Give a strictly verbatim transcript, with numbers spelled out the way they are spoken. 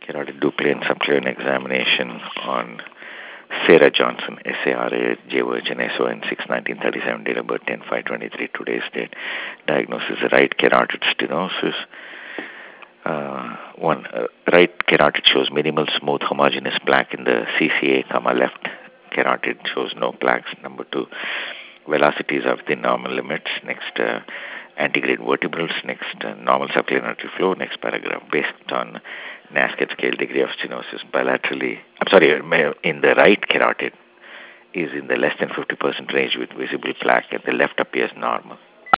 carotid duplicate and subclavian examination on Sarah Johnson, S A R A J Virgin, S O N six, nineteen thirty-seven, date of birth ten five twenty-three, today's date. Diagnosis, right carotid stenosis. Uh, one, uh, right carotid shows minimal smooth homogeneous plaque in the C C A, comma, left carotid shows no plaques. Number two, velocities are within normal limits. Next, uh, antegrade vertebrals. Next, uh, normal subclavian artery flow. Next paragraph, based on Nasket scale degree of stenosis. Bilaterally, I'm sorry, in the right carotid is in the less than fifty percent range with visible plaque, and the left appears normal.